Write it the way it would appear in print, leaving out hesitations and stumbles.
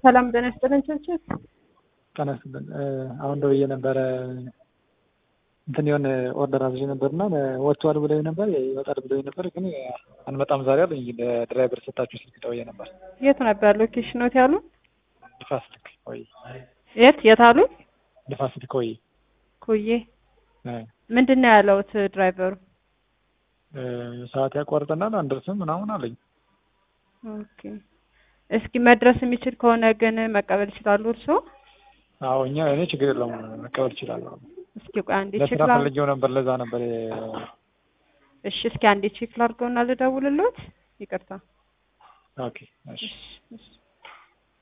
ሰላም ጤና ይስጥልኝ ቸርችል ጤና ይስጥልኝ አሁን ደውዬ ነበረ እንትን የሆነ ኦርደር አዝዤ ነበርና ወጥቷል ብለውኝ ነበር ይወጣል ብለውኝ ነበር ግን አንመጣም ዛሬ አሉኝ ለድራይቨር ሰጣችሁ ስልክ ደውዬ ነበር የት ነበር ሎኬሽኖት ያሉ ንፋስ ስልክ ወይ የት አሉ ንፋስ ስልክ ወይ ኮዬ ምንድነው ያለውት ድራይቨሩ ሰዓት ያቋርጠናል አንደርስም ምናምን አለኝ ኦኬ እስኪ መድረስ የሚችል ከሆነ ግን መቀበል ይችላሉ እርሶ አዎ እኔ ችግር የለውም መቀበል ይችላል እስኪ ቆይ አንዴ ቼክ ላድርግ ለፈልጌው ነበር ለዛ ነበር እሺ እስኪ አንዴ ቼክ ላድርገውና ልደውልልዎት ይቅርታ ኦኬ እሺ